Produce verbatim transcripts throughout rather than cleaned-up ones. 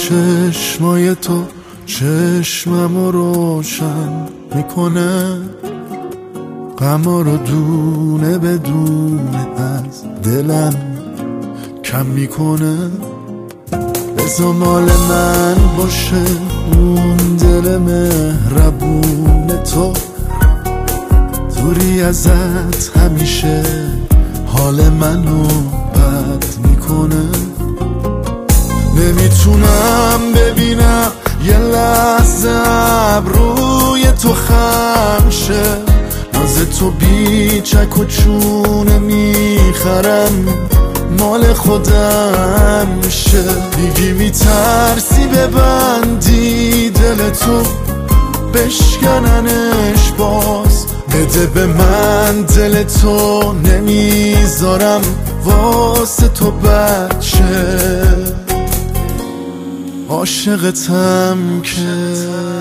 چشمای تو چشممو روشن میکنه، غما رو دونه بدونه از دلم کم میکنه. بذار مال من باشه اون دل مهربون تو، دوری ازت همیشه حال منو بد میکنه. نمیتونم ببینم یه لحظه ابروی تو خم شه، ناز تو بی چک و چونه میخرم مال خودم شه. میگی میترسی ببندی دل تو بشکننش باز، بده به من دل تو نمیذارم واسه تو بچه، عاشقتم که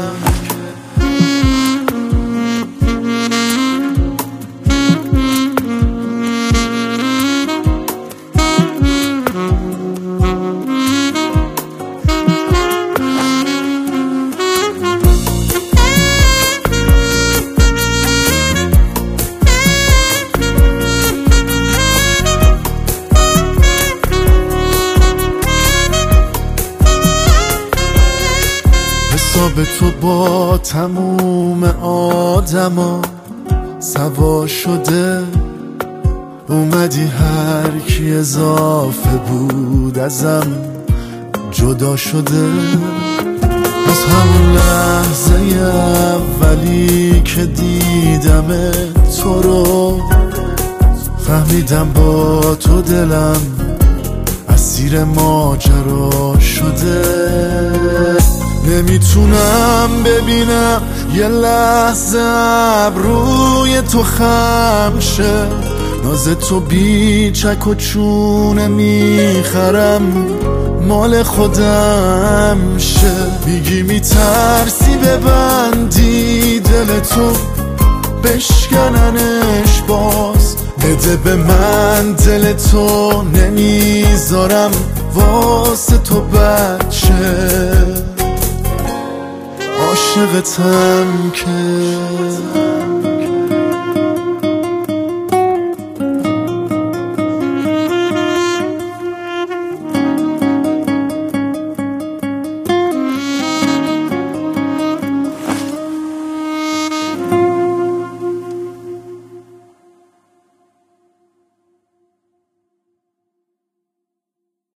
حساب تو با تموم آدما سوا شده، اومدی هر کی اضافه بود ازم جدا شده. از همون لحظه اولی که دیدم تو رو فهمیدم با تو دلم اسیر ماجرا شده. نمیتونم ببینم یه لحظه ابروی تو خم شه، ناز تو بی چک و چونه میخرم مال خودم شه. میگی میترسی ببندی دل تو بشکننش باز، بده به من دل تو نمیذارم واسه تو بچه، عاشقتم که